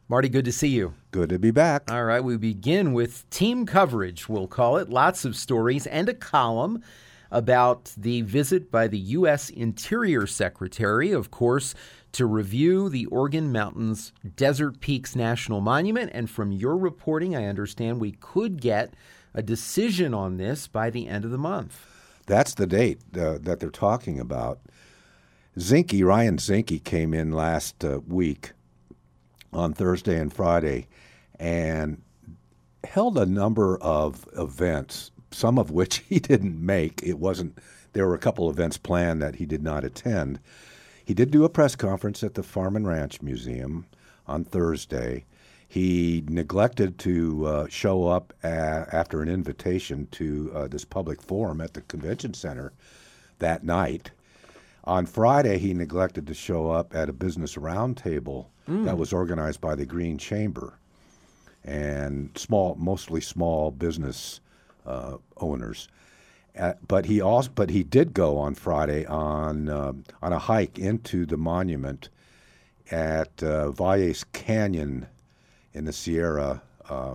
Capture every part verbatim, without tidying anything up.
Marty, good to see you. Good to be back. All right, we begin with team coverage, we'll call it. Lots of stories and a column about the visit by the U S Interior Secretary, of course, to review the Organ Mountains Desert Peaks National Monument. And from your reporting, I understand we could get a decision on this by the end of the month. That's the date uh, that they're talking about. Zinke, Ryan Zinke, came in last uh, week on Thursday and Friday and held a number of events, some of which he didn't make. It wasn't, there were a couple events planned that he did not attend. He did do a press conference at the Farm and Ranch Museum on Thursday. He neglected to uh, show up a- after an invitation to uh, this public forum at the convention center that night. On Friday, he neglected to show up at a business roundtable mm. that was organized by the Green Chamber and small, mostly small business uh, owners. Uh, but he also, but he did go on Friday on uh, on a hike into the monument at uh, Valles Canyon in the Sierra uh,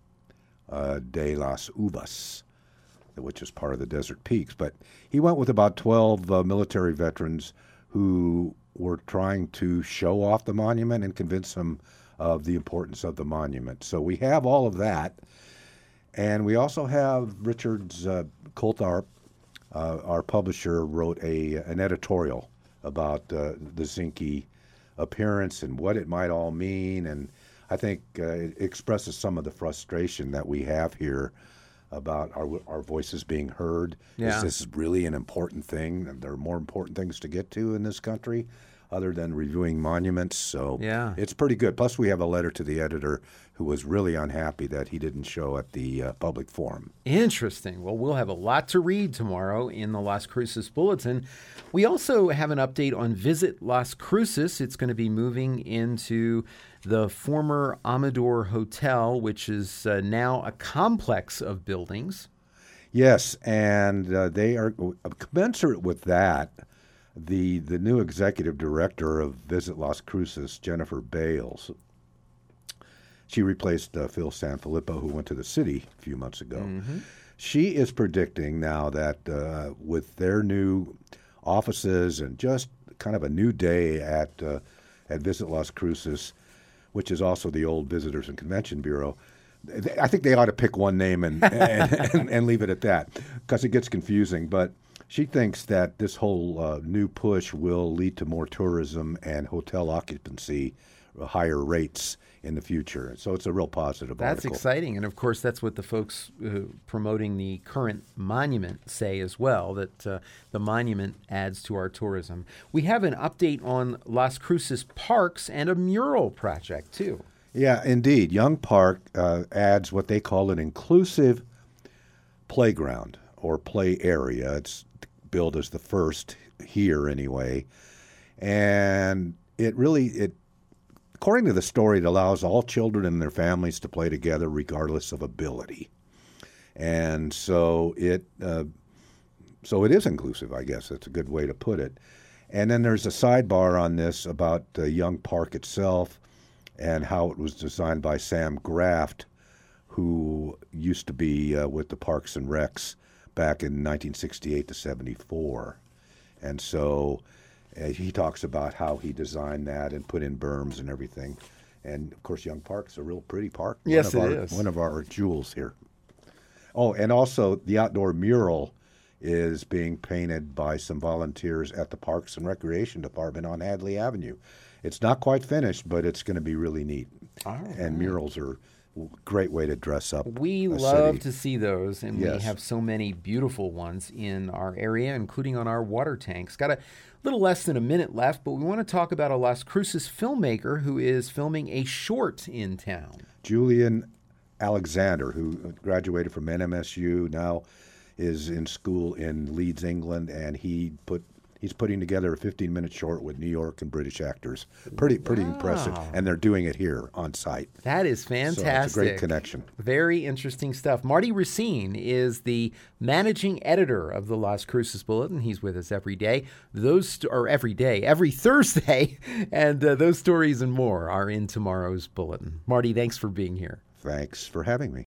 uh, de las Uvas, which is part of the Desert Peaks. But he went with about twelve uh, military veterans who were trying to show off the monument and convince them of the importance of the monument. So we have all of that. And we also have Richard's uh, Coulthard, uh, our publisher, wrote a an editorial about uh, the Zinke appearance and what it might all mean. And I think uh, it expresses some of the frustration that we have here about our our voices being heard. Yeah. Is this really an important thing? There are more important things to get to in this country other than reviewing monuments. So yeah. It's pretty good. Plus, we have a letter to the editor who was really unhappy that he didn't show at the uh, public forum. Interesting. Well, we'll have a lot to read tomorrow in the Las Cruces Bulletin. We also have an update on Visit Las Cruces. It's going to be moving into the former Amador Hotel, which is uh, now a complex of buildings. Yes, and uh, they are commensurate with that. The the new executive director of Visit Las Cruces, Jennifer Bales, she replaced uh, Phil Sanfilippo, who went to the city a few months ago. Mm-hmm. She is predicting now that uh, with their new offices and just kind of a new day at uh, at Visit Las Cruces, which is also the old Visitors and Convention Bureau, I think they ought to pick one name and and, and, and leave it at that because it gets confusing. But she thinks that this whole uh, new push will lead to more tourism and hotel occupancy, uh, higher rates in the future. So it's a real positive That's article. exciting. And, of course, that's what the folks uh, promoting the current monument say as well, that uh, the monument adds to our tourism. We have an update on Las Cruces Parks and a mural project, too. Yeah, indeed. Young Park uh, adds what they call an inclusive playground or play area. It's billed as the first here anyway. And it really, it according to the story, it allows all children and their families to play together regardless of ability. And so it uh, so it is inclusive, I guess. That's a good way to put it. And then there's a sidebar on this about the Young Park itself and how it was designed by Sam Graft, who used to be uh, with the Parks and Recs back in nineteen sixty-eight to seventy-four. And so uh, he talks about how he designed that and put in berms and everything. And, of course, Young Park's a real pretty park. Yes, one of it our, is. One of our jewels here. Oh, and also the outdoor mural is being painted by some volunteers at the Parks and Recreation Department on Hadley Avenue. It's not quite finished, but it's going to be really neat. All right. And murals are a great way to dress up We a love city. to see those, and Yes. we have so many beautiful ones in our area, including on our water tanks. Got a little less than a minute left, but we want to talk about a Las Cruces filmmaker who is filming a short in town. Julian Alexander, who graduated from N M S U, now is in school in Leeds, England, and he put He's putting together a fifteen-minute short with New York and British actors. Pretty, pretty Wow. impressive, and they're doing it here on site. That is fantastic. So it's a great connection. Very interesting stuff. Marty Racine is the managing editor of the Las Cruces Bulletin. He's with us every day. Those st- or every day, every Thursday, and uh, those stories and more are in tomorrow's bulletin. Marty, thanks for being here. Thanks for having me.